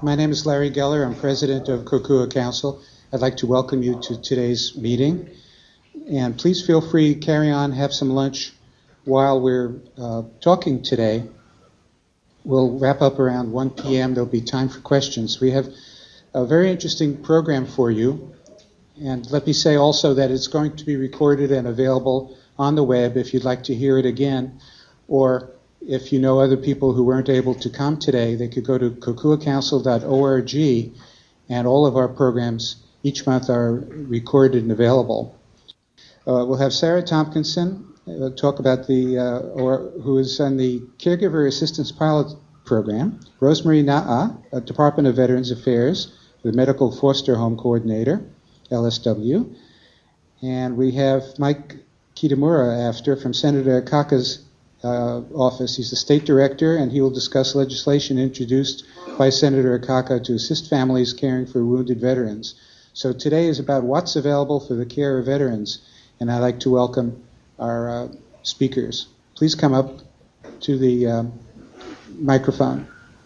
My name is Larry Geller. I'm president of Kokua Council. I'd like to welcome you to today's meeting. And please feel free to carry on, have some lunch while we're talking today. We'll wrap up around 1 p.m. There'll be time for questions. We have a very interesting program for you. And let me say also that it's going to be recorded and available on the web if you'd like to hear it again, or if you know other people who weren't able to come today, they could go to kokuacouncil.org, and all of our programs each month are recorded and available. We'll have Sarah Tompkinson talk about who is on the Caregiver Assistance Pilot Program, Rosemary Na'a, Department of Veterans Affairs, the Medical Foster Home Coordinator, LSW, and we have Mike Kitamura after from Senator Akaka's office. He's the state director, and he will discuss legislation introduced by Senator Akaka to assist families caring for wounded veterans. So today is about what's available for the care of veterans, and I'd like to welcome our speakers. Please come up to the microphone.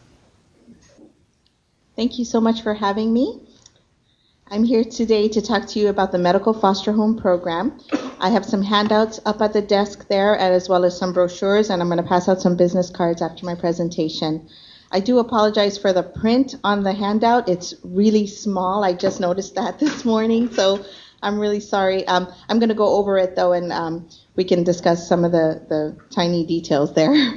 Thank you so much for having me. I'm here today to talk to you about the Medical Foster Home Program. I have some handouts up at the desk there, as well as some brochures, and I'm going to pass out some business cards after my presentation. I do apologize for the print on the handout. It's really small. I just noticed that this morning, so I'm really sorry. I'm going to go over it, though, and we can discuss some of the tiny details there.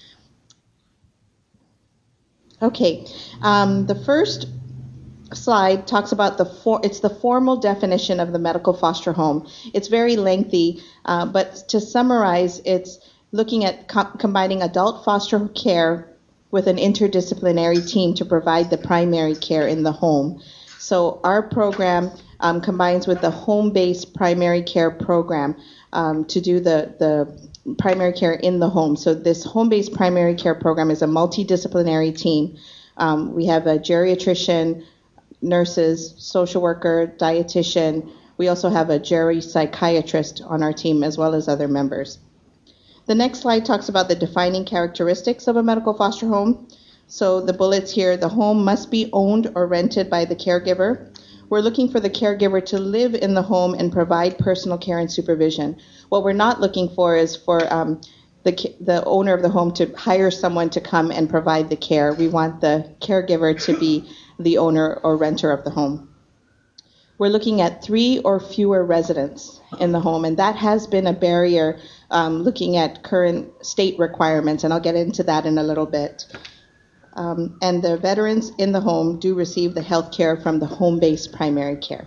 Okay, the first slide talks about it's the formal definition of the medical foster home. It's very lengthy, but to summarize, it's looking at combining adult foster care with an interdisciplinary team to provide the primary care in the home. So our program combines with the home-based primary care program to do the primary care in the home. So this home-based primary care program is a multidisciplinary team. We have a geriatrician, nurses, social worker, dietitian. We also have a geri-psychiatrist on our team, as well as other members. The next slide talks about the defining characteristics of a medical foster home. So the bullets here, the home must be owned or rented by the caregiver. We're looking for the caregiver to live in the home and provide personal care and supervision. What we're not looking for is for the owner of the home to hire someone to come and provide the care. We want the caregiver to be the owner or renter of the home. We're looking at 3 or fewer residents in the home, and that has been a barrier looking at current state requirements, and I'll get into that in a little bit. And the veterans in the home do receive the health care from the home-based primary care.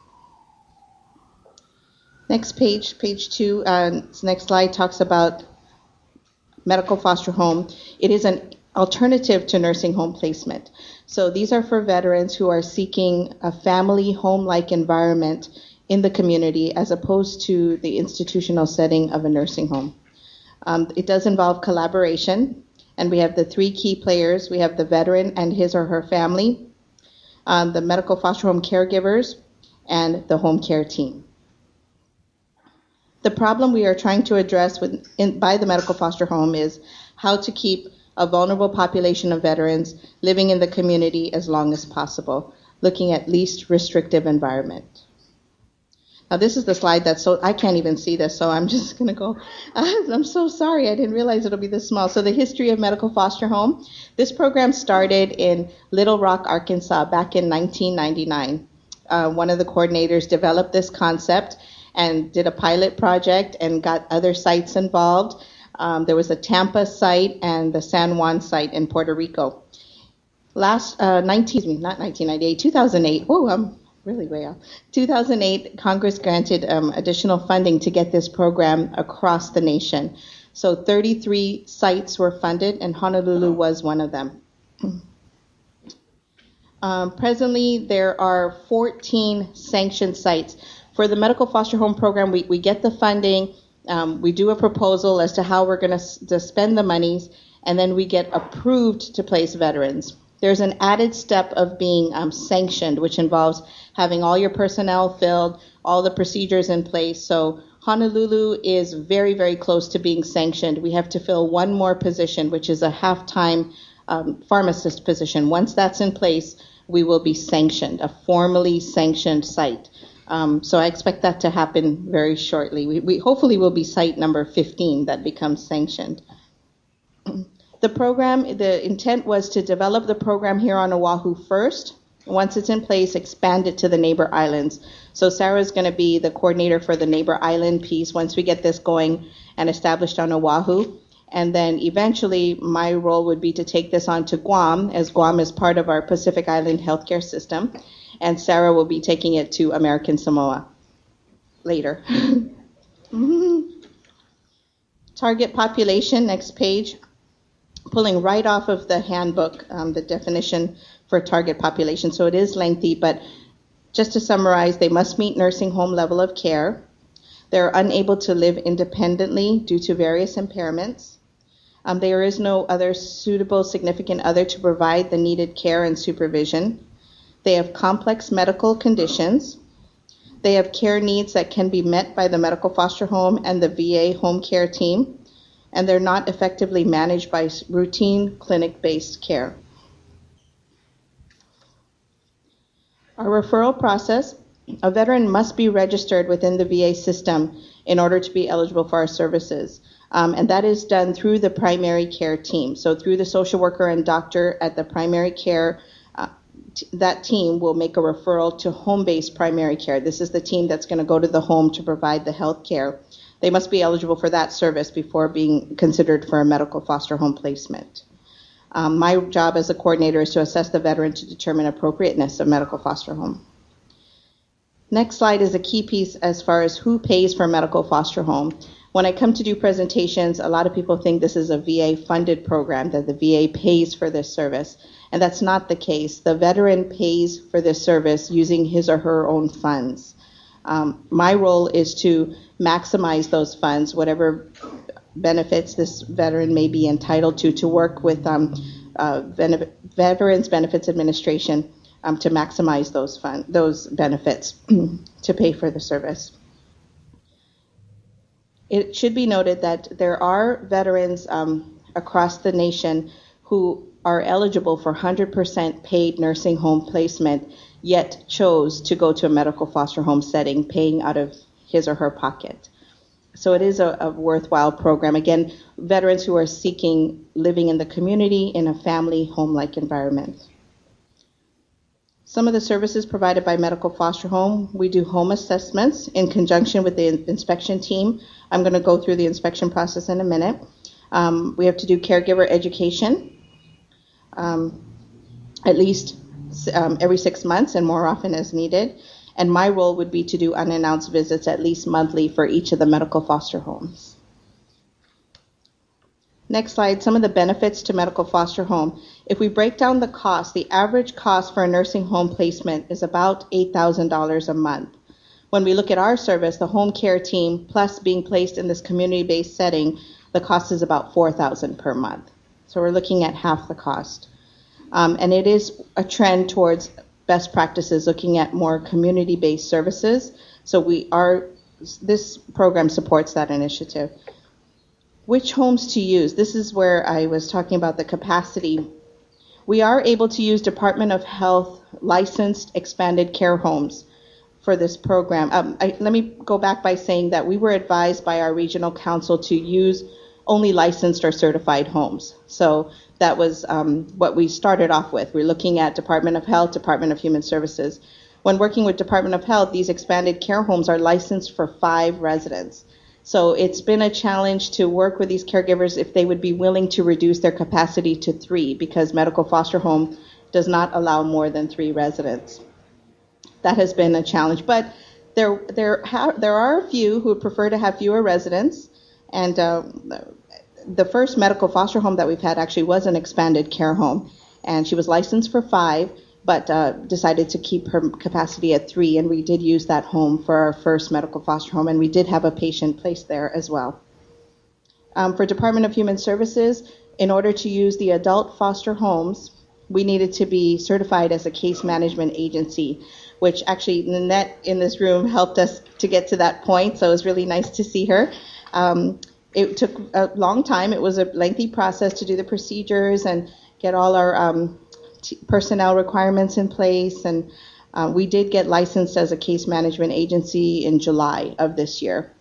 Next page, page 2, next slide talks about medical foster home. It is an alternative to nursing home placement. So these are for veterans who are seeking a family home-like environment in the community as opposed to the institutional setting of a nursing home. It does involve collaboration, and we have the 3 key players. We have the veteran and his or her family, the medical foster home caregivers, and the home care team. The problem we are trying to address by the medical foster home is how to keep a vulnerable population of veterans living in the community as long as possible, looking at least restrictive environment. Now this is the slide I can't even see this, so I'm just going to go. I'm so sorry, I didn't realize it'll be this small. So the history of medical foster home. This program started in Little Rock, Arkansas back in 1999. One of the coordinators developed this concept and did a pilot project and got other sites involved. There was a Tampa site and the San Juan site in Puerto Rico. 2008. Oh, I'm really way off. 2008, Congress granted additional funding to get this program across the nation. So 33 sites were funded, and Honolulu was one of them. Presently, there are 14 sanctioned sites. For the medical foster home program, we get the funding. We do a proposal as to how we're going to spend the monies, and then we get approved to place veterans. There's an added step of being sanctioned, which involves having all your personnel filled, all the procedures in place. So Honolulu is very, very close to being sanctioned. We have to fill one more position, which is a half-time pharmacist position. Once that's in place, we will be sanctioned, a formally sanctioned site. So I expect that to happen very shortly. We hopefully will be site number 15 that becomes sanctioned. The program, the intent was to develop the program here on Oahu first. Once it's in place, expand it to the neighbor islands. So Sarah is going to be the coordinator for the neighbor island piece once we get this going and established on Oahu. And then eventually my role would be to take this on to Guam, as Guam is part of our Pacific Island healthcare system. And Sarah will be taking it to American Samoa later. Target population, next page. Pulling right off of the handbook, the definition for target population. So it is lengthy, but just to summarize, they must meet nursing home level of care. They're unable to live independently due to various impairments. There is no other suitable significant other to provide the needed care and supervision. They have complex medical conditions. They have care needs that can be met by the medical foster home and the VA home care team, and they're not effectively managed by routine clinic-based care. Our referral process, a veteran must be registered within the VA system in order to be eligible for our services. And that is done through the primary care team. So through the social worker and doctor at the primary care, that team will make a referral to home-based primary care. This is the team that's going to go to the home to provide the health care. They must be eligible for that service before being considered for a medical foster home placement. My job as a coordinator is to assess the veteran to determine appropriateness of medical foster home. Next slide is a key piece as far as who pays for medical foster home. When I come to do presentations, a lot of people think this is a VA-funded program, that the VA pays for this service, and that's not the case. The veteran pays for this service using his or her own funds. My role is to maximize those funds, whatever benefits this veteran may be entitled to work with Veterans Benefits Administration to maximize those benefits to pay for the service. It should be noted that there are veterans across the nation who are eligible for 100% paid nursing home placement, yet chose to go to a medical foster home setting, paying out of his or her pocket. So it is a worthwhile program. Again, veterans who are seeking living in the community in a family home-like environment. Some of the services provided by Medical Foster Home, we do home assessments in conjunction with the inspection team. I'm going to go through the inspection process in a minute. We have to do caregiver education at least every 6 months and more often as needed. And my role would be to do unannounced visits at least monthly for each of the medical foster homes. Next slide, some of the benefits to medical foster home. If we break down the cost, the average cost for a nursing home placement is about $8,000 a month. When we look at our service, the home care team, plus being placed in this community-based setting, the cost is about $4,000 per month. So we're looking at half the cost. And it is a trend towards best practices, looking at more community-based services. So this program supports that initiative. Which homes to use? This is where I was talking about the capacity. We are able to use Department of Health licensed expanded care homes for this program. Let me go back by saying that we were advised by our regional council to use only licensed or certified homes. So that was what we started off with. We're looking at Department of Health, Department of Human Services. When working with Department of Health, these expanded care homes are licensed for 5 residents. So it's been a challenge to work with these caregivers if they would be willing to reduce their capacity to 3, because medical foster home does not allow more than 3 residents. That has been a challenge, but there are a few who would prefer to have fewer residents, and the first medical foster home that we've had actually was an expanded care home, and she was licensed for 5, but decided to keep her capacity at 3, and we did use that home for our first medical foster home, and we did have a patient placed there as well. For Department of Human Services, in order to use the adult foster homes, we needed to be certified as a case management agency, which actually Nanette in this room helped us to get to that point, so it was really nice to see her. It took a long time. It was a lengthy process to do the procedures, and get all our personnel requirements in place, and we did get licensed as a case management agency in July of this year.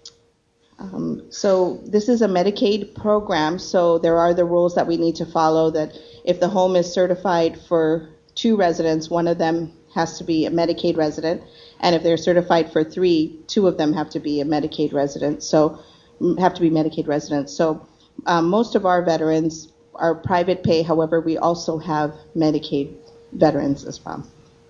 So this is a Medicaid program, so there are the rules that we need to follow, that if the home is certified for 2 residents, one of them has to be a Medicaid resident, and if they're certified for 3, 2 of them have to be a Medicaid resident, so Medicaid residents. So most of our veterans are private pay, however, we also have Medicaid veterans as well.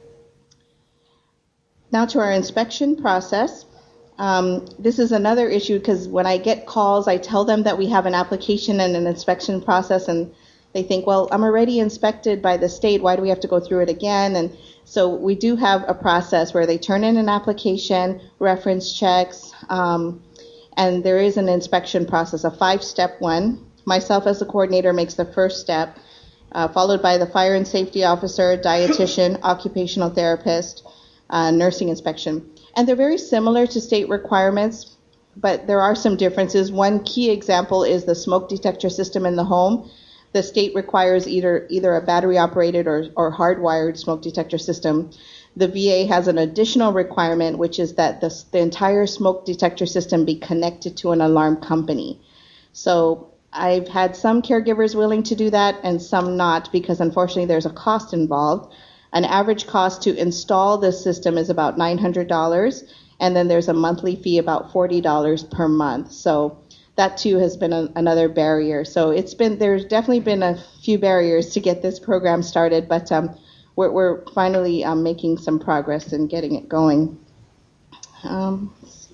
Now to our inspection process. This is another issue because when I get calls, I tell them that we have an application and an inspection process, and they think, well, I'm already inspected by the state. Why do we have to go through it again? And so we do have a process where they turn in an application, reference checks, and there is an inspection process, a 5-step one. Myself as the coordinator makes the first step, followed by the fire and safety officer, dietitian, occupational therapist, nursing inspection. And they're very similar to state requirements, but there are some differences. One key example is the smoke detector system in the home. The state requires either a battery-operated or hardwired smoke detector system. The VA has an additional requirement, which is that the entire smoke detector system be connected to an alarm company. So I've had some caregivers willing to do that and some not, because unfortunately there's a cost involved. An average cost to install this system is about $900, and then there's a monthly fee about $40 per month. So that too has been another barrier. So there's definitely been a few barriers to get this program started, but we're finally making some progress in getting it going. And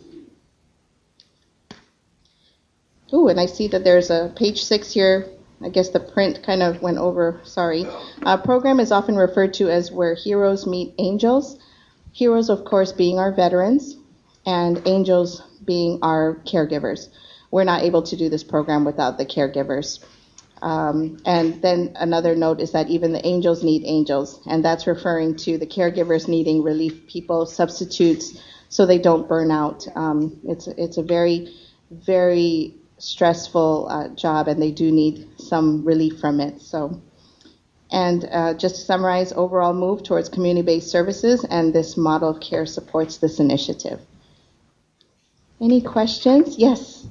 I see that there's a page 6 here. I guess the print kind of went over, sorry. Program is often referred to as where heroes meet angels. Heroes, of course, being our veterans, and angels being our caregivers. We're not able to do this program without the caregivers. And then another note is that even the angels need angels, and that's referring to the caregivers needing relief people, substitutes, so they don't burn out. It's a very, very stressful job, and they do need some relief from it. So, and just to summarize, overall move towards community-based services, and this model of care supports this initiative. Any questions? Yes.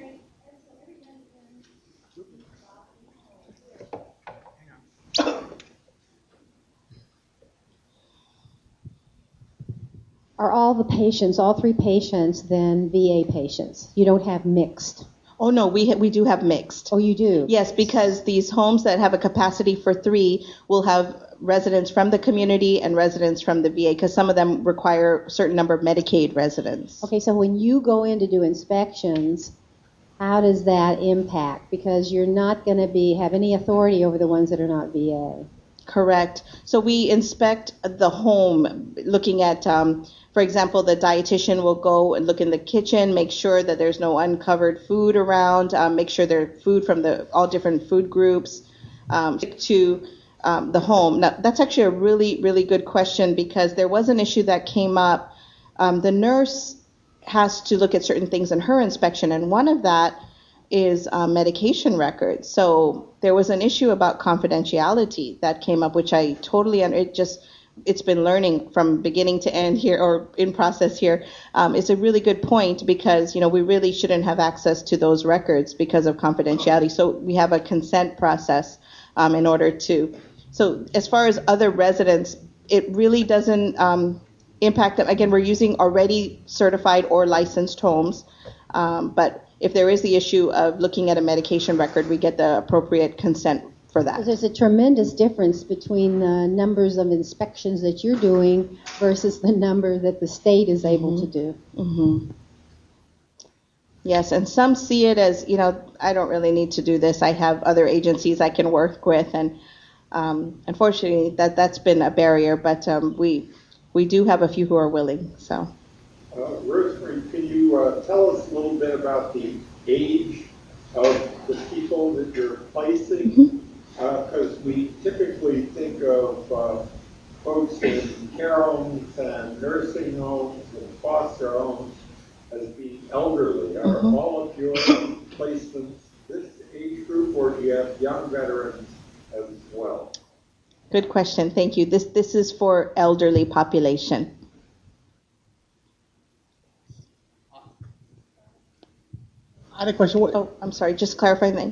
Are all the patients, all 3 patients, then VA patients? You don't have mixed? Oh, no, we do have mixed. Oh, you do? Yes, because these homes that have a capacity for 3 will have residents from the community and residents from the VA, because some of them require a certain number of Medicaid residents. Okay, so when you go in to do inspections, how does that impact? Because you're not going to have any authority over the ones that are not VA. Correct. So we inspect the home, looking at, for example, the dietitian will go and look in the kitchen, make sure that there's no uncovered food around, make sure there's food from all different food groups, to the home. Now, that's actually a really, really good question, because there was an issue that came up. The nurse has to look at certain things in her inspection, and one of that is medication records. So there was an issue about confidentiality that came up, which I totally, it's been learning from beginning to end here, or in process here. It's a really good point, because, we really shouldn't have access to those records because of confidentiality. So we have a consent process in order to. So as far as other residents, it really doesn't impact them. Again, we're using already certified or licensed homes, but if there is the issue of looking at a medication record, we get the appropriate consent for that. There's a tremendous difference between the numbers of inspections that you're doing versus the number that the state is able to do. Mm-hmm. Yes, and some see it as, I don't really need to do this. I have other agencies I can work with, and unfortunately that's been a barrier, but we do have a few who are willing. So. Rosemary, can you tell us a little bit about the age of the people that you're placing? Because we typically think of folks in care homes and nursing homes and foster homes as being elderly. Are all of your placements this age group, or do you have young veterans as well? Good question. Thank you. This is for elderly population. I had a question. Oh, I'm sorry. Just clarifying that.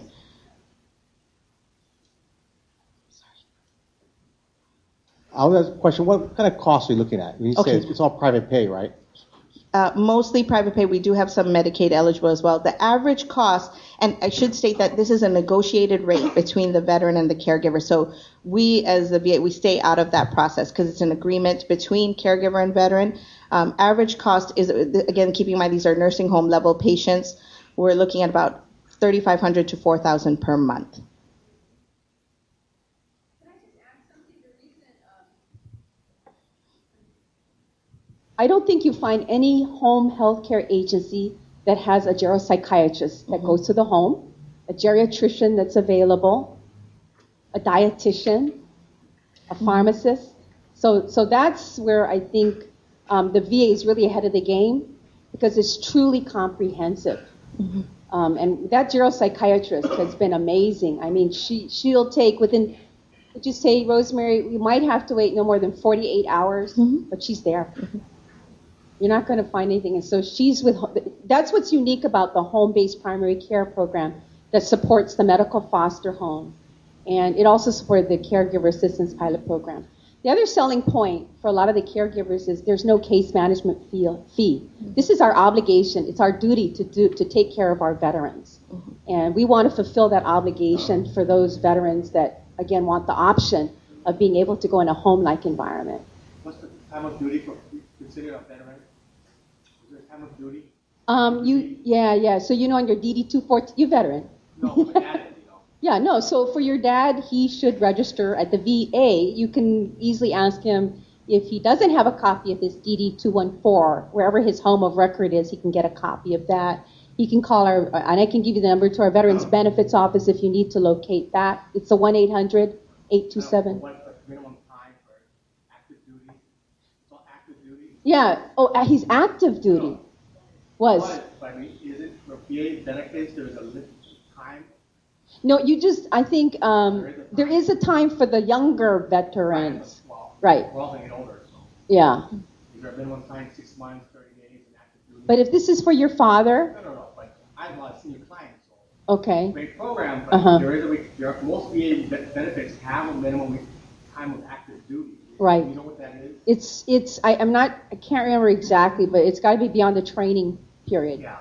I have a question. What kind of costs are you looking at? When you Okay. say it's all private pay, right? Mostly private pay. We do have some Medicaid eligible as well. The average cost, and I should state that this is a negotiated rate between the veteran and the caregiver. So we, as the VA, we stay out of that process because it's an agreement between caregiver and veteran. Average cost is, again, keeping in mind these are nursing home level patients. We're looking at about $3,500 to $4,000 per month. I don't think you find any home healthcare agency that has a geropsychiatrist that goes to the home, a geriatrician that's available, a dietitian, a pharmacist. So that's where I think the VA is really ahead of the game because it's truly comprehensive. And that geropsychiatrist has been amazing. I mean, she'll take within, would you say, Rosemary, we might have to wait no more than 48 hours, but she's there. You're not going to find anything. And so that's what's unique about the home-based primary care program that supports the medical foster home. And it also supported the caregiver assistance pilot program. The other selling point for a lot of the caregivers is there's no case management fee. This is our obligation. It's our duty to take care of our veterans. And we want to fulfill that obligation for those veterans that, again, want the option of being able to go in a home-like environment. What's the time of duty for considered a veteran? Is there a time of duty? Yeah. So on your DD-214, you veteran. No, my dad is, Yeah, no. So for your dad, he should register at the VA. You can easily ask him if he doesn't have a copy of his DD-214, wherever his home of record is, he can get a copy of that. He can call and I can give you the number to our Veterans Benefits Office if you need to locate that. It's a 1-800-827. What's the minimum time for active duty? It's all active duty? Yeah. Oh, he's active duty. Was. But I mean, is it for VA benefits? There's a limit time? No, I think there is a time for the younger veterans. Right. We're all getting older, so. Yeah. Is there a minimum time, 6 months, 30 days, in active duty? But if this is for your father. No. But I have a lot of senior clients, so. Okay. Great program, but most VA benefits have a minimum time of active duty. Right. Do you know what that is? I can't remember exactly, but it's got to be beyond the training period. Yeah.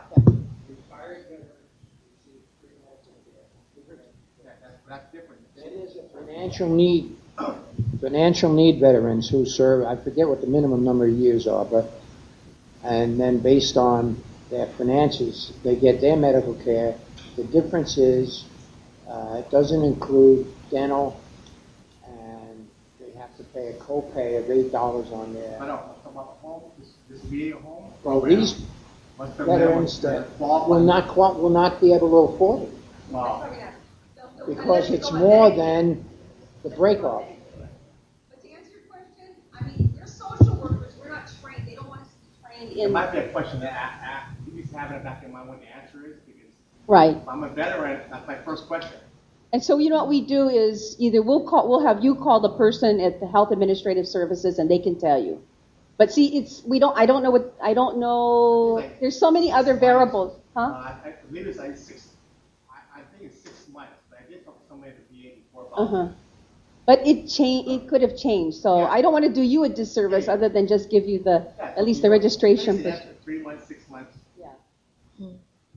That's different. That is a financial need veterans who serve, I forget what the minimum number of years are, and then based on their finances, they get their medical care. The difference is it doesn't include dental, and they have to pay a copay of $8 on their. I know. About the home, this VA home. Well, these veterans that will not be able to afford it. Wow. Because it's more than the break-off. But to answer your question, I mean, we're social workers. We're not trained. They don't want us to be trained It in. might be a question that you just have it back in mind what the answer is, because Right. if I'm a veteran, that's my first question. And so what we do is either we'll have you call the person at the Health Administrative Services and they can tell you. But see, I don't know. There's so many other variables, huh? I believe it's like I think it's 6 months, but I did talk to somebody at the VA before about it. But it could have changed. So I don't want to do you a disservice other than just give you at least the registration. After 3 months, 6 months. Yeah.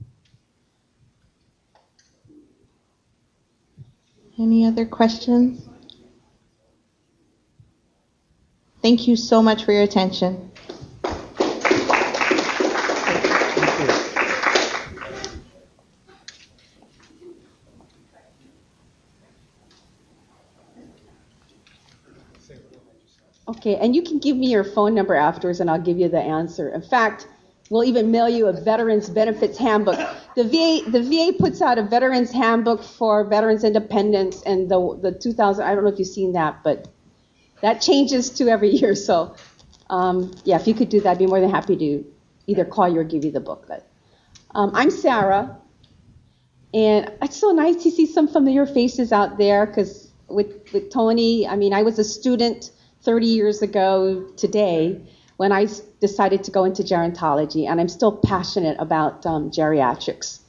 Any other questions? Thank you so much for your attention. Okay, and you can give me your phone number afterwards and I'll give you the answer. In fact, we'll even mail you a Veterans Benefits Handbook. The VA puts out a Veterans Handbook for Veterans Independence, and the 2000, I don't know if you've seen that, but that changes too every year. So, if you could do that, I'd be more than happy to either call you or give you the booklet. I'm Sarah, and it's so nice to see some familiar faces out there because with Tony. I mean, I was a student 30 years ago today when I decided to go into gerontology, and I'm still passionate about geriatrics.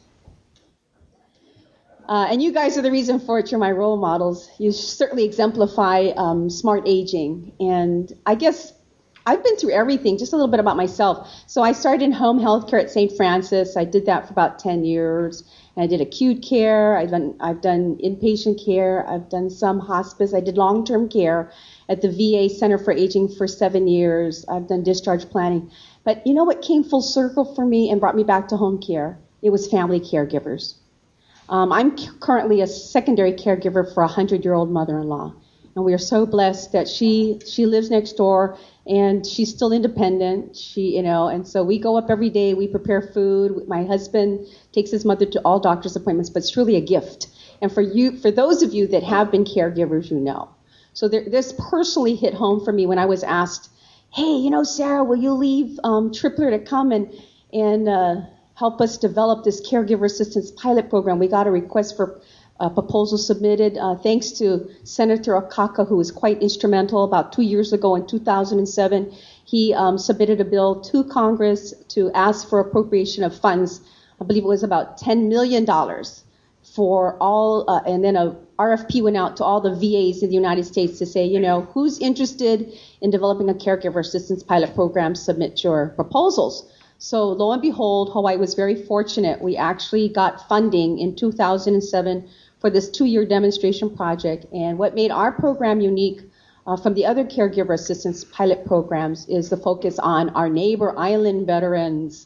And you guys are the reason for it. You're my role models. You certainly exemplify smart aging. And I guess I've been through everything. Just a little bit about myself. So I started in home health care at St. Francis. I did that for about 10 years. And I did acute care. I've done inpatient care. I've done some hospice. I did long-term care at the VA Center for Aging for 7 years. I've done discharge planning. But you know what came full circle for me and brought me back to home care? It was family caregivers. I'm currently a secondary caregiver for a 100-year-old mother-in-law. And we are so blessed that she lives next door and she's still independent. And so we go up every day. We prepare food. My husband takes his mother to all doctor's appointments, but it's really a gift. And for those of you that have been caregivers, you know. So this personally hit home for me when I was asked, hey, Sarah, will you leave Tripler to come and help us develop this caregiver assistance pilot program? We got a request for a proposal submitted thanks to Senator Okaka, who was quite instrumental about 2 years ago in 2007. He submitted a bill to Congress to ask for appropriation of funds. I believe it was about $10 million for all, and then a RFP went out to all the VAs in the United States to say, who's interested in developing a caregiver assistance pilot program, submit your proposals. So lo and behold, Hawaii was very fortunate. We actually got funding in 2007 for this 2-year demonstration project. And what made our program unique from the other caregiver assistance pilot programs is the focus on our neighbor island veterans.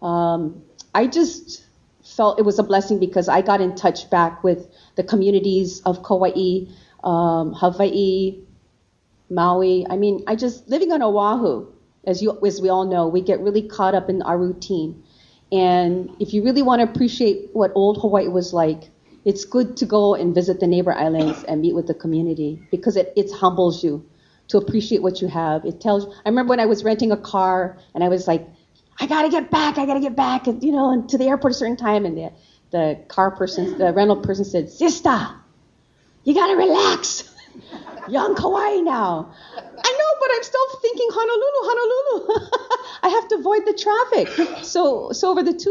I just felt it was a blessing because I got in touch back with the communities of Kauai, Hawaii, Maui. I mean, living on Oahu, as we all know, we get really caught up in our routine. And if you really want to appreciate what old Hawaii was like, it's good to go and visit the neighbor islands and meet with the community because it humbles you to appreciate what you have. It tells. I remember when I was renting a car and I was like, I gotta get back, and to the airport at a certain time, and the rental person said, Sister, you gotta relax. You're in Kauai now. I know, but I'm still thinking Honolulu. I have to avoid the traffic. So over the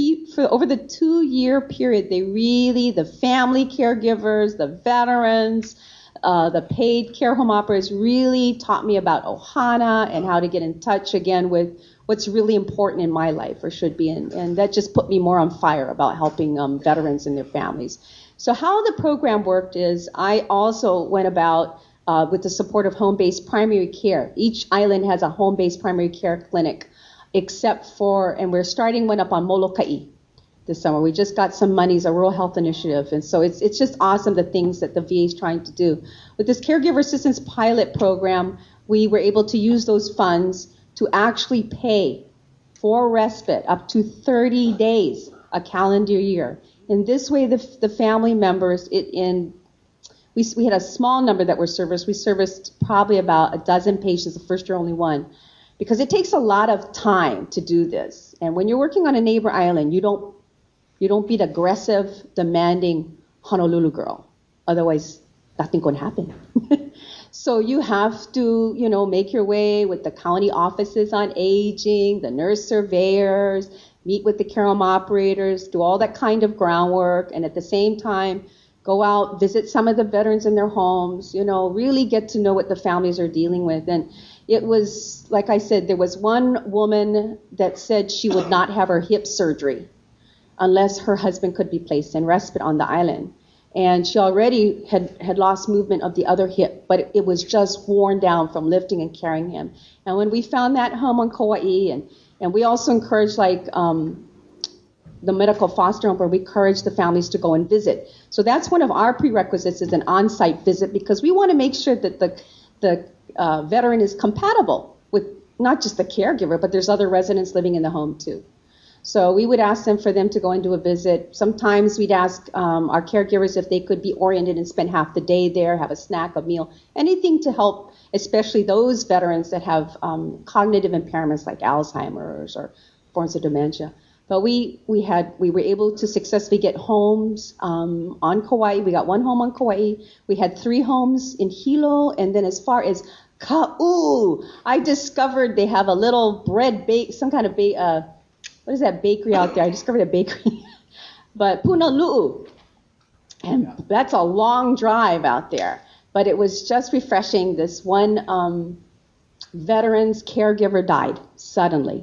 2-year period, the family caregivers, the veterans, the paid care home operators really taught me about Ohana and how to get in touch again with what's really important in my life, or should be, and that just put me more on fire about helping veterans and their families. So how the program worked is I also went about with the support of home-based primary care. Each island has a home-based primary care clinic, except for, and we're starting one up on Molokai this summer. We just got some monies, a rural health initiative, and so it's just awesome the things that the VA is trying to do. With this caregiver assistance pilot program, we were able to use those funds to actually pay for respite up to 30 days a calendar year. In this way, the family members, we had a small number that were serviced. We serviced probably about a dozen patients, the first year only one, because it takes a lot of time to do this. And when you're working on a neighbor island, you don't be the aggressive, demanding Honolulu girl. Otherwise, nothing's going to happen. So you have to, make your way with the county offices on aging, the nurse surveyors, meet with the care home operators, do all that kind of groundwork, and at the same time, go out, visit some of the veterans in their homes, really get to know what the families are dealing with. And it was, like I said, there was one woman that said she would not have her hip surgery unless her husband could be placed in respite on the island. And she already had lost movement of the other hip, but it was just worn down from lifting and carrying him. And when we found that home on Kauai, and we also encouraged the medical foster home where we encourage the families to go and visit. So that's one of our prerequisites is an on-site visit because we want to make sure that the veteran is compatible with not just the caregiver, but there's other residents living in the home too. So we would ask them for them to go and do a visit. Sometimes we'd ask our caregivers if they could be oriented and spend half the day there, have a snack, a meal, anything to help, especially those veterans that have cognitive impairments like Alzheimer's or forms of dementia. But we were able to successfully get homes on Kauai. We got one home on Kauai. We had 3 homes in Hilo, and then as far as Ka'u, I discovered they have a little bread bake, some kind of what is that bakery out there? I discovered a bakery, but Punalu'u, and that's a long drive out there. But it was just refreshing. This one veteran's caregiver died suddenly.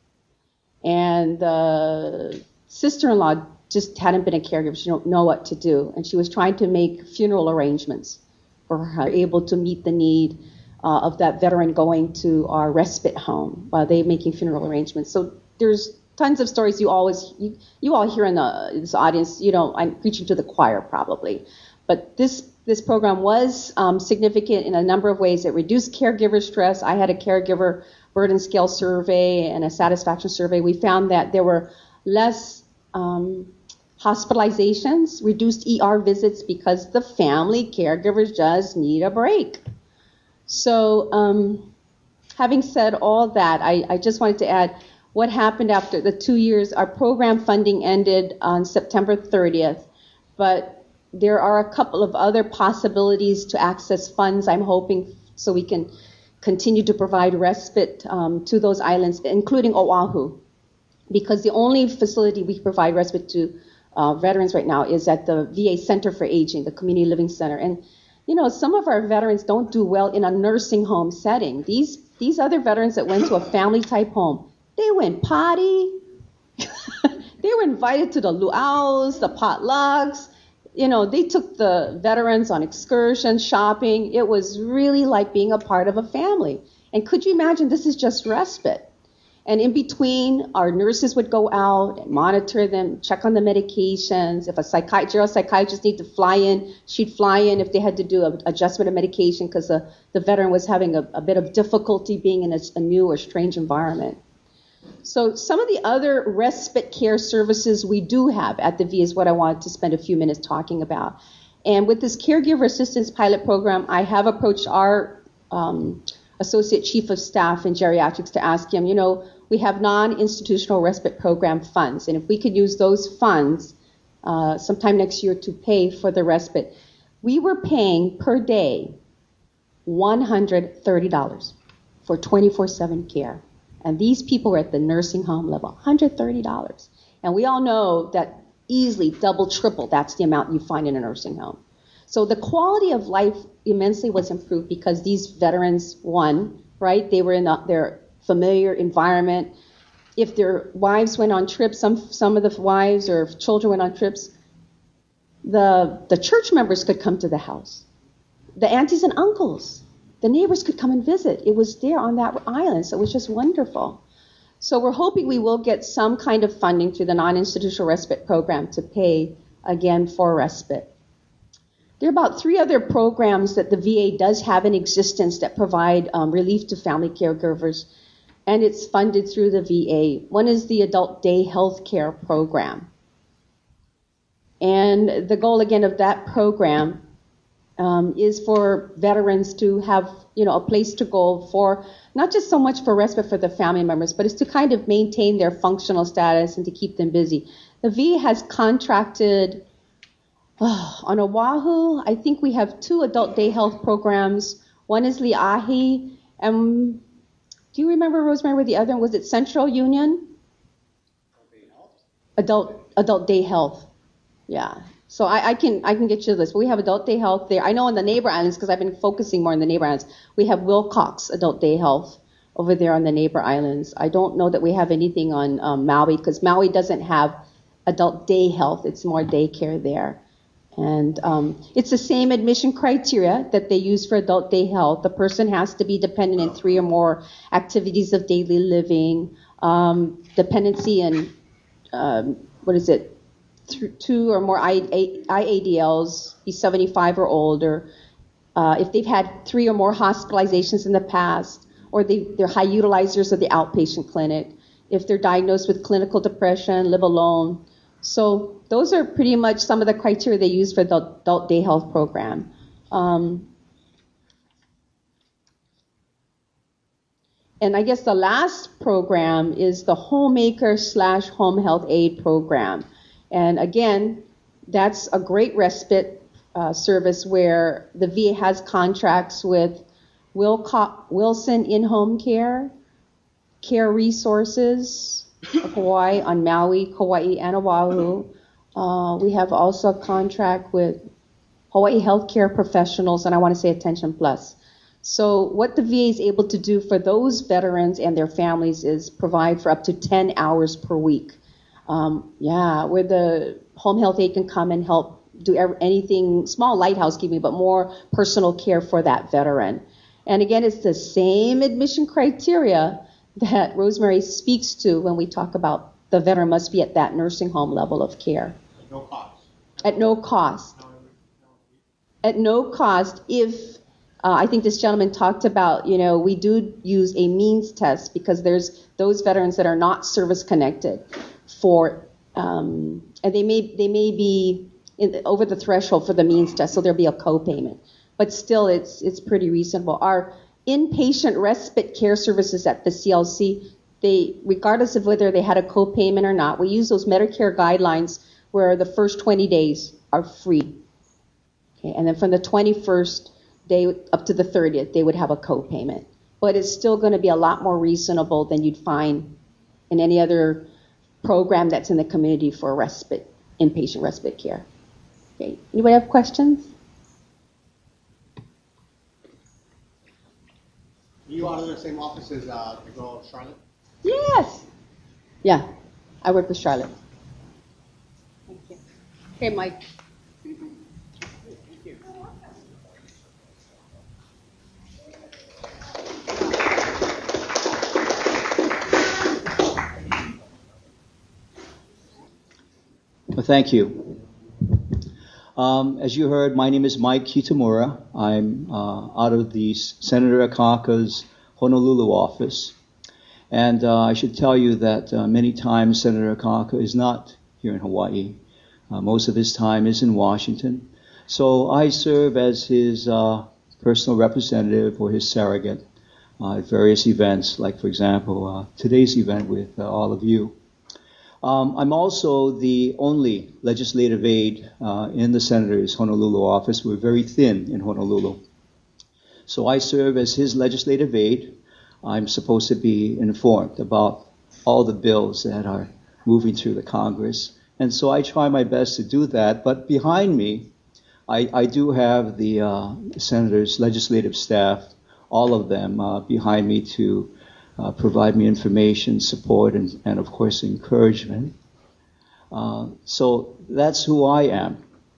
And the sister-in-law just hadn't been a caregiver. She didn't know what to do. And she was trying to make funeral arrangements for her, able to meet the need of that veteran going to our respite home while they making funeral arrangements. So there's tons of stories you all hear in this audience. I'm preaching to the choir probably. But this program was significant in a number of ways. It reduced caregiver stress. I had a caregiver burden scale survey and a satisfaction survey. We found that there were less hospitalizations, reduced ER visits because the family caregivers just need a break. So having said all that, I just wanted to add what happened after the 2 years. Our program funding ended on September 30th, but there are a couple of other possibilities to access funds, I'm hoping, so we can continue to provide respite to those islands, including Oahu, because the only facility we provide respite to veterans right now is at the VA Center for Aging, the Community Living Center. And, some of our veterans don't do well in a nursing home setting. These other veterans that went to a family-type home, they went potty. They were invited to the luau's, the potlucks. They took the veterans on excursions, shopping. It was really like being a part of a family. And could you imagine, this is just respite. And in between, our nurses would go out and monitor them, check on the medications. If a psychiatrist needed to fly in, she'd fly in if they had to do an adjustment of medication because the veteran was having a bit of difficulty being in a new or strange environment. So some of the other respite care services we do have at the VA is what I wanted to spend a few minutes talking about. And with this caregiver assistance pilot program, I have approached our associate chief of staff in geriatrics to ask him, we have non-institutional respite program funds, and if we could use those funds sometime next year to pay for the respite. We were paying per day $130 for 24/7 care. And these people were at the nursing home level, $130. And we all know that easily double, triple, that's the amount you find in a nursing home. So the quality of life immensely was improved because these veterans, right, they were in their familiar environment. If their wives went on trips, some of the wives or children went on trips, the church members could come to the house. The aunties and uncles, the neighbors could come and visit. It was there on that island, so it was just wonderful. So we're hoping we will get some kind of funding through the non-institutional respite program to pay, again, for respite. There are about 3 other programs that the VA does have in existence that provide relief to family caregivers, and it's funded through the VA. One is the Adult Day Health Care Program. And the goal, again, of that program is for veterans to have, a place to go for, not just so much for respite for the family members, but it's to kind of maintain their functional status and to keep them busy. The VA has contracted, on Oahu, I think we have 2 adult day health programs. One is Li'ahi, and do you remember, Rosemary, where the other one was? It Central Union? Adult day health. Yeah. So I can get you this. But we have adult day health there. I know on the neighbor islands, because I've been focusing more on the neighbor islands, we have Wilcox adult day health over there on the neighbor islands. I don't know that we have anything on Maui, because Maui doesn't have adult day health. It's more daycare there. And it's the same admission criteria that they use for adult day health. The person has to be dependent in 3 or more activities of daily living, dependency in, 2 or more IADLs, be 75 or older. If they've had 3 or more hospitalizations in the past, or they're high utilizers of the outpatient clinic, if they're diagnosed with clinical depression, live alone. So those are pretty much some of the criteria they use for the adult day health program. And I guess the last program is the Homemaker/Home Health Aid program. And again, that's a great respite service where the VA has contracts with Wilson In-Home Care, Care Resources of Hawaii on Maui, Kauai, and Oahu. We have also a contract with Hawaii Healthcare Professionals, and I want to say Attention Plus. So what the VA is able to do for those veterans and their families is provide for up to 10 hours per week. Where the home health aide can come and help do anything, small light housekeeping, but more personal care for that veteran. And again, it's the same admission criteria that Rosemary speaks to when we talk about the veteran must be at that nursing home level of care. At no cost. At no cost. At no cost if, I think this gentleman talked about, we do use a means test because there's those veterans that are not service connected and they may be over the threshold for the means test, so there'll be a co-payment. But still, it's pretty reasonable. Our inpatient respite care services at the CLC, regardless of whether they had a co-payment or not, we use those Medicare guidelines where the first 20 days are free. Okay, and then from the 21st day up to the 30th, they would have a co-payment. But it's still going to be a lot more reasonable than you'd find in any other program that's in the community for inpatient respite care. Okay, anybody have questions? You out of the same office as the girl Charlotte? Yes. Yeah, I work with Charlotte. Thank you. Okay, Mike. Well, thank you. As you heard, my name is Mike Kitamura. I'm out of the Senator Akaka's Honolulu office. And I should tell you that many times Senator Akaka is not here in Hawaii. Most of his time is in Washington. So I serve as his personal representative or his surrogate at various events, like, for example, today's event with all of you. I'm also the only legislative aide in the Senator's Honolulu office. We're very thin in Honolulu. So I serve as his legislative aide. I'm supposed to be informed about all the bills that are moving through the Congress. And so I try my best to do that. But behind me, I do have the Senator's legislative staff, all of them behind me to provide me information, support, and of course, encouragement. So that's who I am.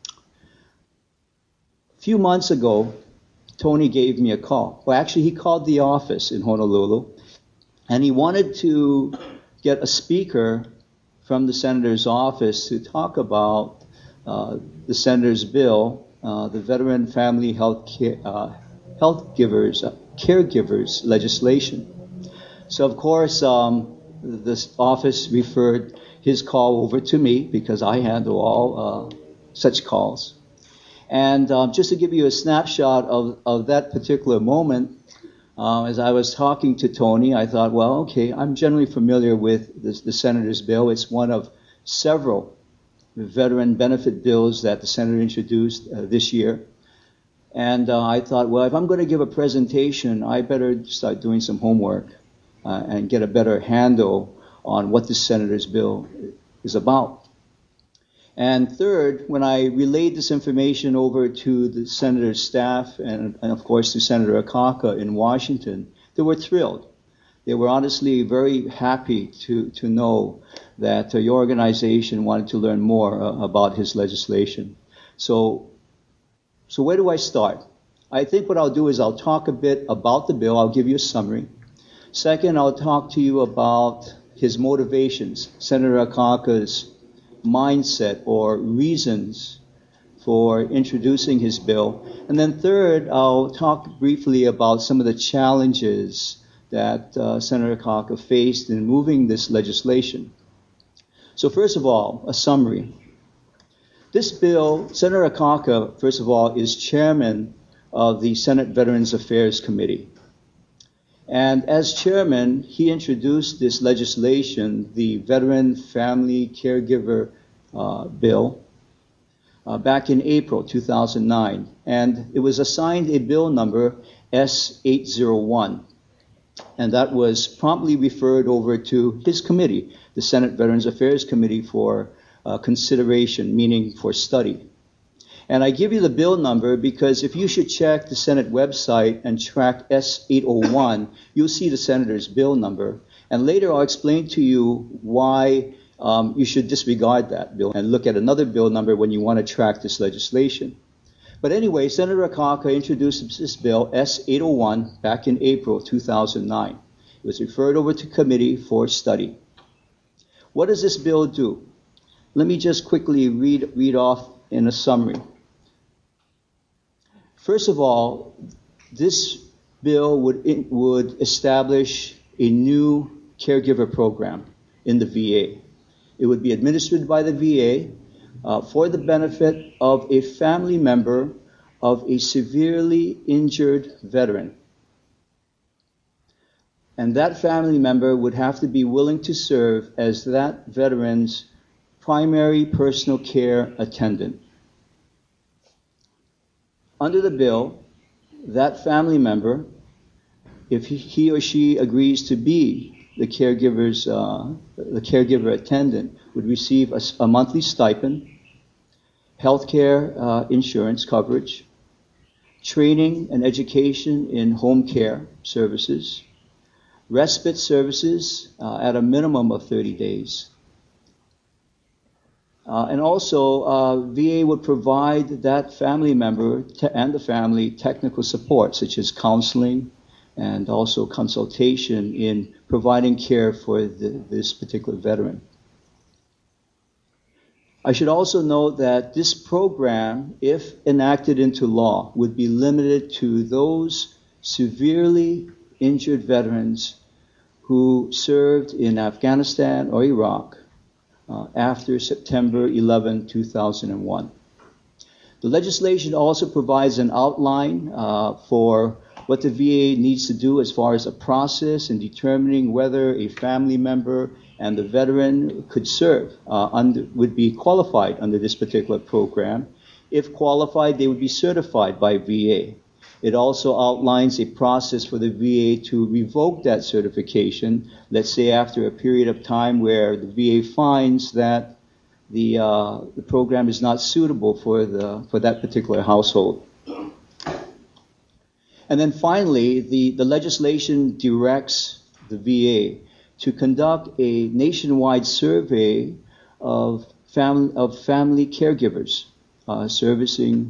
A few months ago, Tony gave me a call. Well, actually, he called the office in Honolulu, and he wanted to get a speaker from the Senator's office to talk about the Senator's bill, the Veteran Family Caregivers legislation. So, of course, this office referred his call over to me because I handle all such calls. And just to give you a snapshot of that particular moment, as I was talking to Tony, I thought, well, okay, I'm generally familiar with the Senator's bill. It's one of several veteran benefit bills that the Senator introduced this year. And I thought, well, if I'm going to give a presentation, I better start doing some homework and get a better handle on what the Senator's bill is about. And third, when I relayed this information over to the Senator's staff and of course to Senator Akaka in Washington, they were thrilled. They were honestly very happy to know that your organization wanted to learn more about his legislation. So where do I start? I think what I'll do is I'll talk a bit about the bill. I'll give you a summary. Second, I'll talk to you about his motivations, Senator Akaka's mindset or reasons for introducing his bill. And then third, I'll talk briefly about some of the challenges that Senator Akaka faced in moving this legislation. So first of all, a summary. This bill, Senator Akaka, first of all, is chairman of the Senate Veterans Affairs Committee. And as chairman, he introduced this legislation, the Veteran Family Caregiver Bill, back in April 2009. And it was assigned a bill number S801. And that was promptly referred over to his committee, the Senate Veterans Affairs Committee, for consideration, meaning for study. And I give you the bill number because if you should check the Senate website and track S801, you'll see the senator's bill number. And later I'll explain to you why you should disregard that bill and look at another bill number when you want to track this legislation. But anyway, Senator Akaka introduced this bill, S801, back in April 2009. It was referred over to committee for study. What does this bill do? Let me just quickly read off in a summary. First of all, this bill would establish a new caregiver program in the VA. It would be administered by the VA for the benefit of a family member of a severely injured veteran. And that family member would have to be willing to serve as that veteran's primary personal care attendant. Under the bill, that family member, if he or she agrees to be the caregiver attendant, would receive a monthly stipend, healthcare insurance coverage, training and education in home care services, respite services at a minimum of 30 days. And also, VA would provide that family member and the family technical support, such as counseling and also consultation in providing care for this particular veteran. I should also note that this program, if enacted into law, would be limited to those severely injured veterans who served in Afghanistan or Iraq after September 11, 2001. The legislation also provides an outline for what the VA needs to do as far as a process in determining whether a family member and the veteran could serve, would be qualified under this particular program. If qualified, they would be certified by VA. It also outlines a process for the VA to revoke that certification, let's say after a period of time where the VA finds that the program is not suitable for that particular household. And then finally, the legislation directs the VA to conduct a nationwide survey of family caregivers serving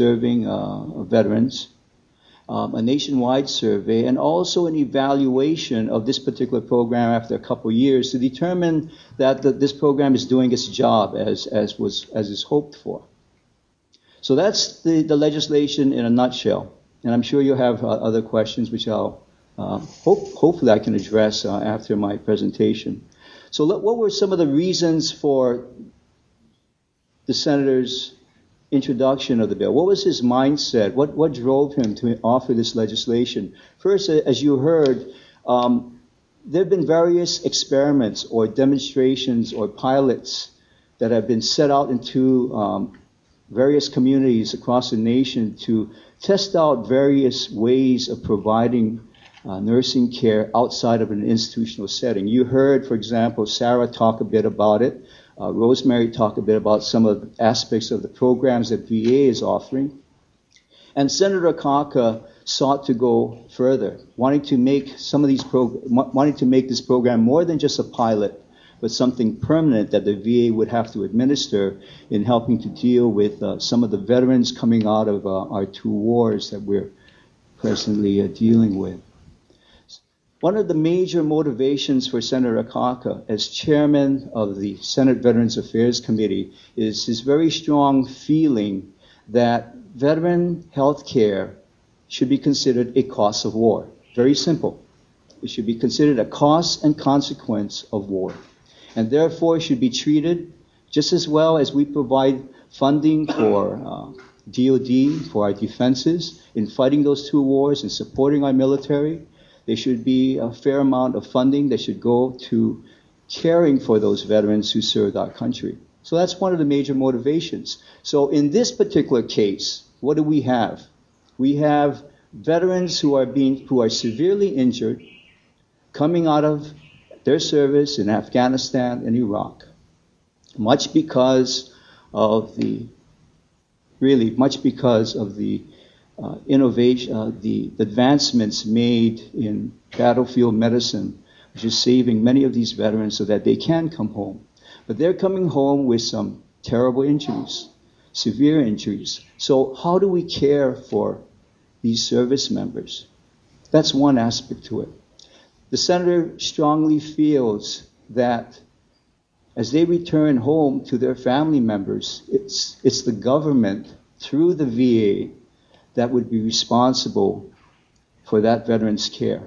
veterans, a nationwide survey, and also an evaluation of this particular program after a couple of years to determine that this program is doing its job as is hoped for. So that's the legislation in a nutshell. And I'm sure you'll have other questions, which I'll hopefully I can address after my presentation. So what were some of the reasons for the senator's introduction of the bill? What was his mindset? What drove him to offer this legislation? First, as you heard, there have been various experiments or demonstrations or pilots that have been set out into various communities across the nation to test out various ways of providing nursing care outside of an institutional setting. You heard, for example, Sarah talk a bit about it. Rosemary talked a bit about some of the aspects of the programs that VA is offering. And Senator Akaka sought to go further, wanting to make this program more than just a pilot, but something permanent that the VA would have to administer in helping to deal with some of the veterans coming out of our two wars that we're presently dealing with. One of the major motivations for Senator Akaka as chairman of the Senate Veterans Affairs Committee is his very strong feeling that veteran health care should be considered a cost of war. Very simple. It should be considered a cost and consequence of war, and therefore should be treated just as well as we provide funding for DOD, for our defenses, in fighting those two wars and supporting our military. There should be a fair amount of funding that should go to caring for those veterans who served our country. So that's one of the major motivations. So in this particular case, what do we have? We have veterans who are severely injured coming out of their service in Afghanistan and Iraq, much because of the innovation, the advancements made in battlefield medicine, which is saving many of these veterans so that they can come home. But they're coming home with some terrible injuries, severe injuries. So how do we care for these service members? That's one aspect to it. The senator strongly feels that as they return home to their family members, it's the government through the VA that would be responsible for that veteran's care.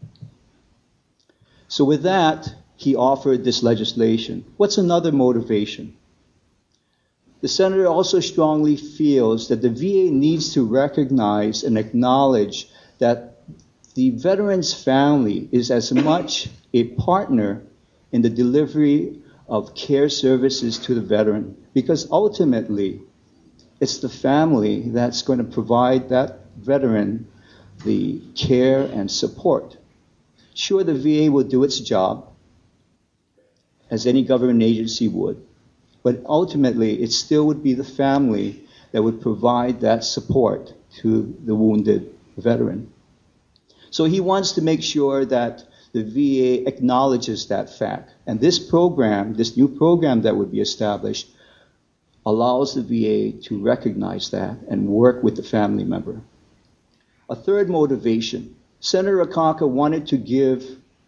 So with that, he offered this legislation. What's another motivation? The senator also strongly feels that the VA needs to recognize and acknowledge that the veteran's family is as much a partner in the delivery of care services to the veteran, because ultimately it's the family that's going to provide that veteran the care and support. Sure, the VA will do its job, as any government agency would, but ultimately it still would be the family that would provide that support to the wounded veteran. So he wants to make sure that the VA acknowledges that fact. And this program, this new program that would be established, allows the VA to recognize that and work with the family member. A third motivation, Senator Akaka wanted to give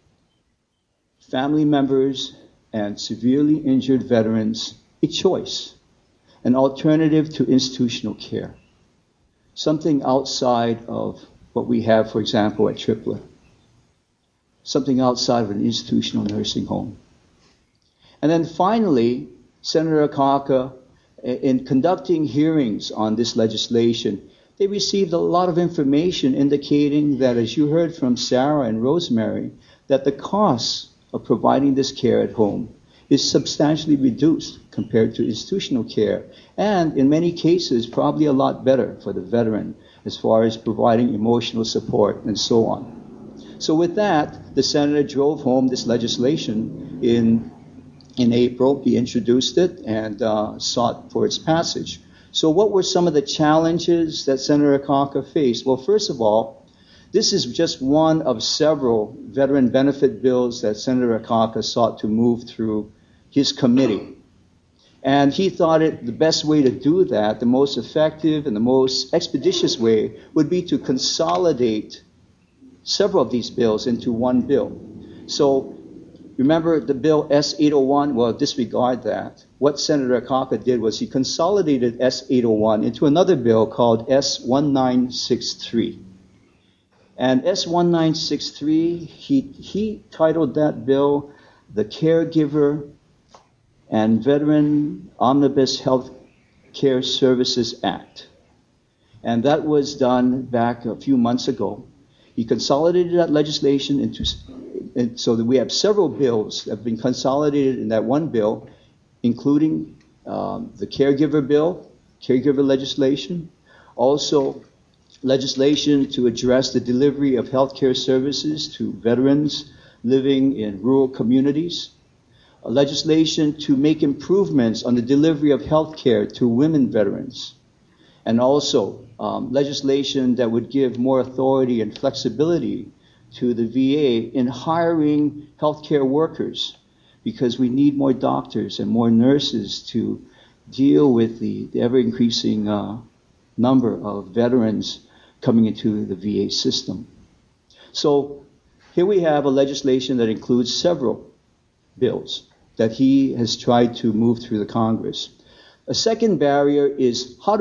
family members and severely injured veterans a choice, an alternative to institutional care, something outside of what we have, for example, at Triplett, something outside of an institutional nursing home. And then finally, Senator Akaka, in conducting hearings on this legislation, they received a lot of information indicating that, as you heard from Sarah and Rosemary, that the costs of providing this care at home is substantially reduced compared to institutional care, and in many cases probably a lot better for the veteran as far as providing emotional support and so on. So with that, the senator drove home this legislation in April. He introduced it and sought for its passage. So what were some of the challenges that Senator Akaka faced? Well, first of all, this is just one of several veteran benefit bills that Senator Akaka sought to move through his committee. And he thought the best way to do that, the most effective and the most expeditious way, would be to consolidate several of these bills into one bill. So remember the bill S-801? Well, disregard that. What Senator Akaka did was he consolidated S-801 into another bill called S-1963. And S-1963, he titled that bill the Caregiver and Veteran Omnibus Health Care Services Act. And that was done back a few months ago. He consolidated that legislation so that we have several bills that have been consolidated in that one bill, including the caregiver bill, caregiver legislation, also legislation to address the delivery of healthcare services to veterans living in rural communities, legislation to make improvements on the delivery of healthcare to women veterans, and also legislation that would give more authority and flexibility to the VA in hiring healthcare workers, because we need more doctors and more nurses to deal with the ever-increasing number of veterans coming into the VA system. So here we have a legislation that includes several bills that he has tried to move through the Congress. A second barrier is how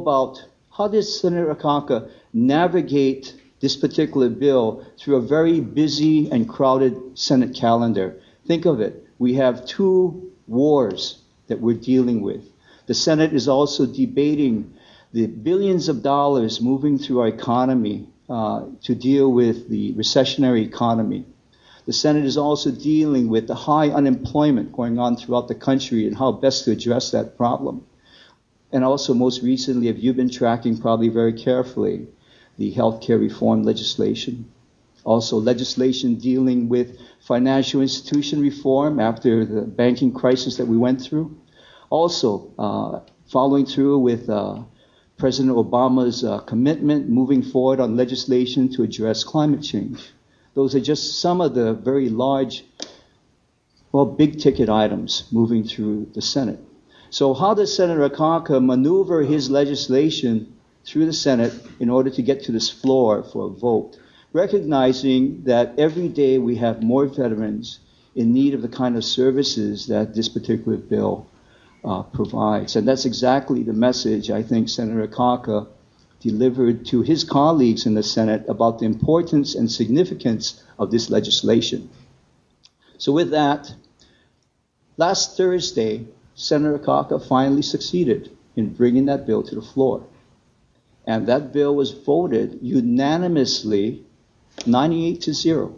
does Senator Akaka navigate this particular bill through a very busy and crowded Senate calendar? Think of it. We have 2 wars that we're dealing with. The Senate is also debating the billions of dollars moving through our economy to deal with the recessionary economy. The Senate is also dealing with the high unemployment going on throughout the country and how best to address that problem. And also, most recently, if you've been tracking probably very carefully, the healthcare reform legislation. Also, legislation dealing with financial institution reform after the banking crisis that we went through. Also, following through with President Obama's commitment moving forward on legislation to address climate change. Those are just some of the very large, big ticket items moving through the Senate. So how does Senator Akaka maneuver his legislation through the Senate in order to get to this floor for a vote, recognizing that every day we have more veterans in need of the kind of services that this particular bill provides? And that's exactly the message I think Senator Akaka delivered to his colleagues in the Senate about the importance and significance of this legislation. So with that, last Thursday, Senator Akaka finally succeeded in bringing that bill to the floor. And that bill was voted unanimously 98-0.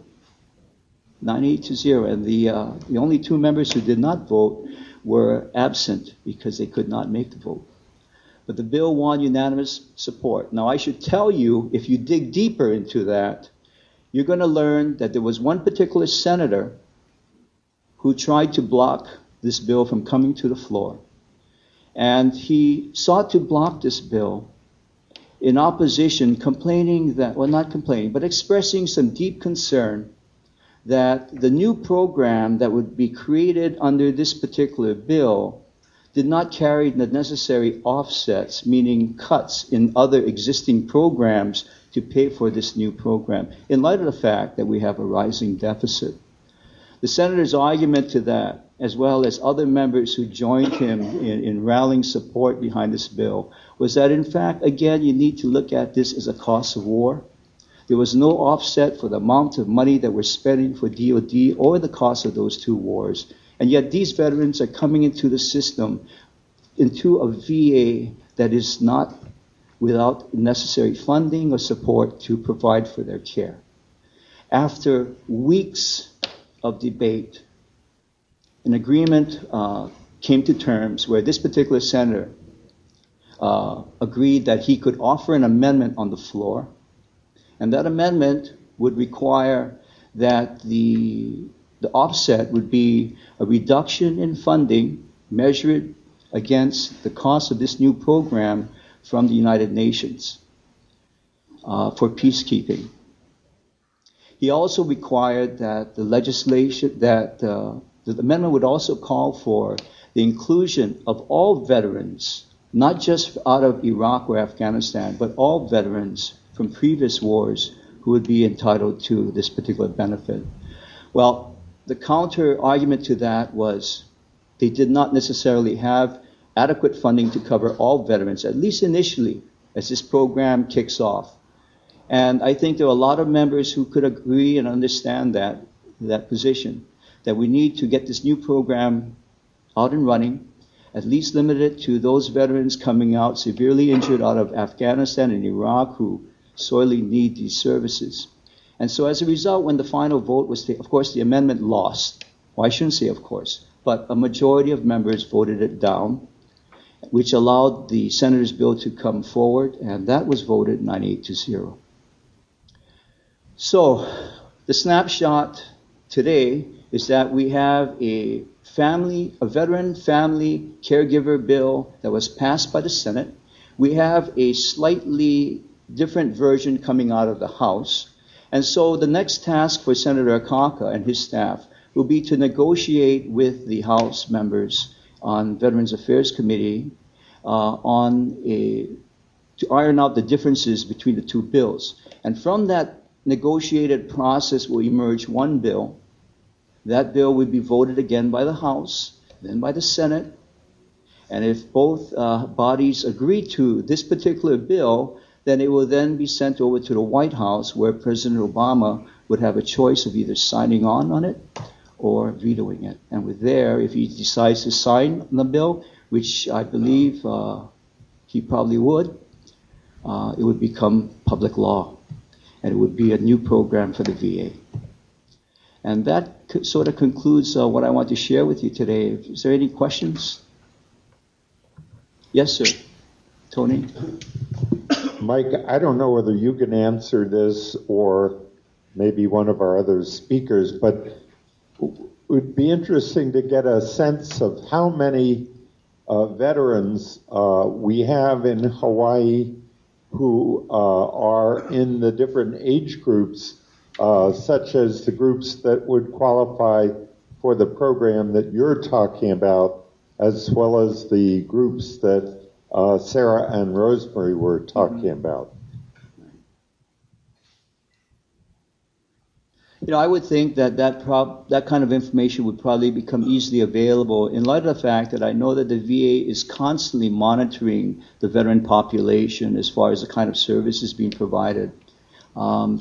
98-0. And the only two members who did not vote were absent because they could not make the vote. But the bill won unanimous support. Now, I should tell you, if you dig deeper into that, you're going to learn that there was one particular senator who tried to block this bill from coming to the floor. And he sought to block this bill in opposition, complaining that, well, not complaining, but expressing some deep concern that the new program that would be created under this particular bill did not carry the necessary offsets, meaning cuts in other existing programs to pay for this new program, in light of the fact that we have a rising deficit. The senator's argument to that, as well as other members who joined him in rallying support behind this bill, was that, in fact, again, you need to look at this as a cost of war. There was no offset for the amount of money that we're spending for DOD or the cost of those two wars. And yet these veterans are coming into the system, into a VA that is not without necessary funding or support to provide for their care. After weeks of debate, an agreement came to terms where this particular senator agreed that he could offer an amendment on the floor, and that amendment would require that the offset would be a reduction in funding measured against the cost of this new program from the United Nations for peacekeeping. He also required that the legislation, that the amendment would also call for the inclusion of all veterans, not just out of Iraq or Afghanistan, but all veterans from previous wars who would be entitled to this particular benefit. Well, the counter argument to that was they did not necessarily have adequate funding to cover all veterans, at least initially, as this program kicks off. And I think there are a lot of members who could agree and understand that position, that we need to get this new program out and running, at least limited to those veterans coming out severely injured out of Afghanistan and Iraq who sorely need these services. And so as a result, when the final vote was taken, of course, the amendment lost. Well, I shouldn't say of course, but a majority of members voted it down, which allowed the senator's bill to come forward, and that was voted 98-0. So the snapshot today is that we have a veteran family caregiver bill that was passed by the Senate. We have a slightly different version coming out of the House. And so the next task for Senator Akaka and his staff will be to negotiate with the House members on Veterans Affairs Committee to iron out the differences between the two bills. And from that negotiated process will emerge one bill. That bill will be voted again by the House, then by the Senate. And if both bodies agree to this particular bill, then it will then be sent over to the White House, where President Obama would have a choice of either signing on it or vetoing it. And with there, if he decides to sign the bill, which I believe he probably would, it would become public law. and it would be a new program for the VA. And that sort of concludes what I want to share with you today. Is there any questions? Yes, sir. Tony? Mike, I don't know whether you can answer this or maybe one of our other speakers, but it would be interesting to get a sense of how many veterans we have in Hawaii who are in the different age groups, such as the groups that would qualify for the program that you're talking about, as well as the groups that Sarah and Rosemary were talking about. I would think that kind of information would probably become easily available in light of the fact that I know that the VA is constantly monitoring the veteran population as far as the kind of services being provided. I'm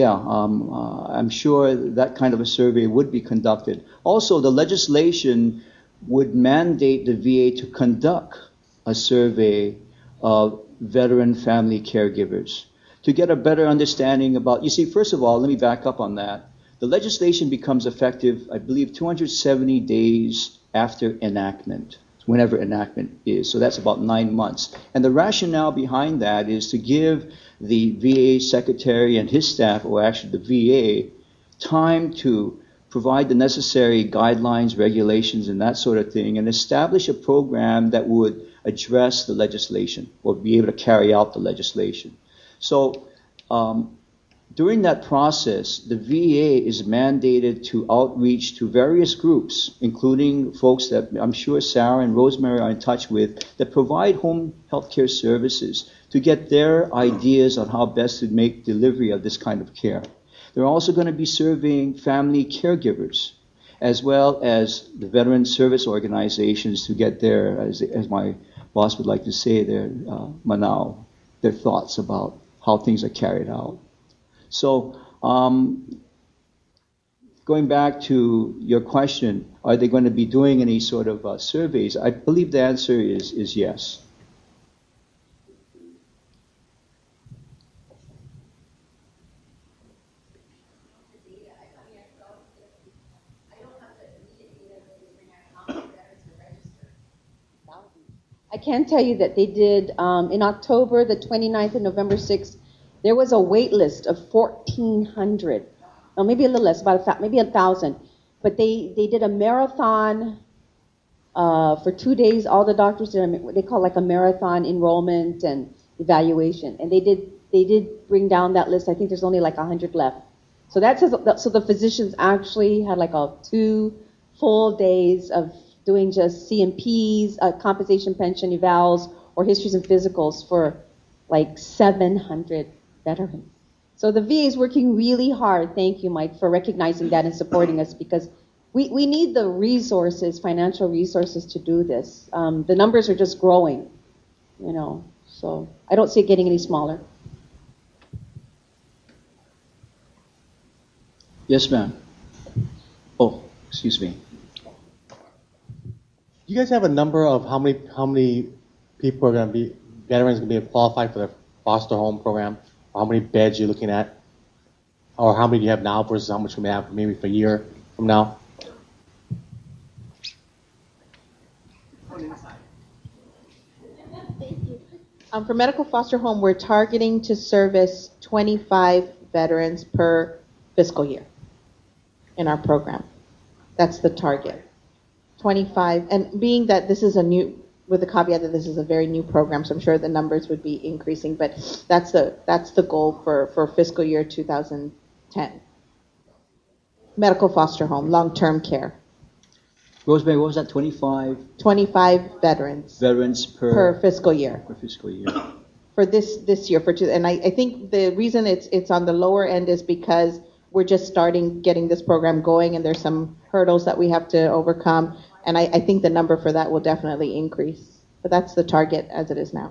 sure that kind of a survey would be conducted. Also, the legislation would mandate the VA to conduct a survey of veteran family caregivers to get a better understanding about, you see, first of all, let me back up on that. The legislation becomes effective, I believe, 270 days after enactment, whenever enactment is. So that's about 9 months. And the rationale behind that is to give the VA secretary and his staff, or actually the VA, time to provide the necessary guidelines, regulations, and that sort of thing, and establish a program that would address the legislation or be able to carry out the legislation. So during that process, the VA is mandated to outreach to various groups, including folks that I'm sure Sarah and Rosemary are in touch with, that provide home health care services, to get their ideas on how best to make delivery of this kind of care. They're also going to be surveying family caregivers, as well as the veteran service organizations, to get their, as my boss would like to say, their manao, their thoughts about how things are carried out. So, going back to your question, are they going to be doing any sort of surveys? I believe the answer is yes. I can tell you that they did, in October the 29th and November 6th, there was a wait list of 1,400, or maybe a little less, maybe 1,000. But they did a marathon for 2 days. All the doctors did what they call like a marathon enrollment and evaluation. And they did bring down that list. I think there's only like 100 left. So so the physicians actually had like 2 full days of doing just CMPs, compensation pension evals, or histories and physicals for like 700 veterans. So the VA is working really hard. Thank you, Mike, for recognizing that and supporting us, because we need the resources, financial resources, to do this. The numbers are just growing, so I don't see it getting any smaller. Yes, ma'am. Oh, excuse me. Do you guys have a number of how many people are going to be, veterans going to be qualified for the foster home program? Or how many beds you're looking at? Or how many do you have now versus how much you may have maybe for a year from now? For medical foster home, we're targeting to service 25 veterans per fiscal year in our program. That's the target. 25, and being that this is with the caveat that this is a very new program, so I'm sure the numbers would be increasing, but that's the goal for fiscal year 2010. Medical foster home, long-term care. Rosemary, what was that, 25? 25 veterans. Veterans per fiscal year. Per fiscal year. For this year, and I think the reason it's on the lower end is because we're just getting this program going, and there's some hurdles that we have to overcome. And I think the number for that will definitely increase. But that's the target as it is now.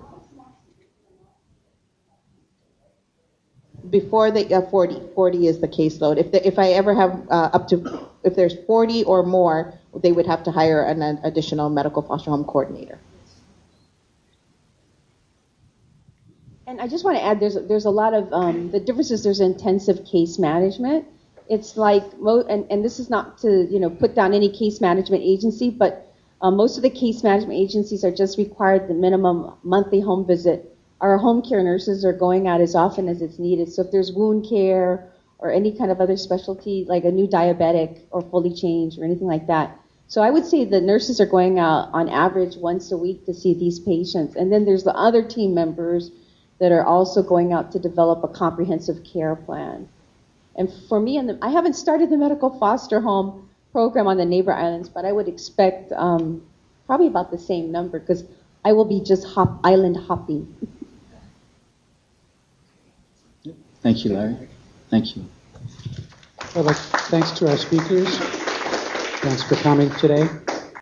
Before 40 is the caseload. If I ever have if there's 40 or more, they would have to hire an additional medical foster home coordinator. And I just want to add, there's a lot of the difference is there's intensive case management. It's like and this is not to put down any case management agency, but most of the case management agencies are just required the minimum monthly home visit. Our home care nurses are going out as often as it's needed. So if there's wound care or any kind of other specialty, like a new diabetic or fully changed or anything like that. So I would say the nurses are going out on average once a week to see these patients. And then there's the other team members that are also going out to develop a comprehensive care plan. And for me, I haven't started the medical foster home program on the neighbor islands, but I would expect probably about the same number because I will be just island hopping. Thank you, Larry. Thank you. Well, thanks to our speakers. Thanks for coming today.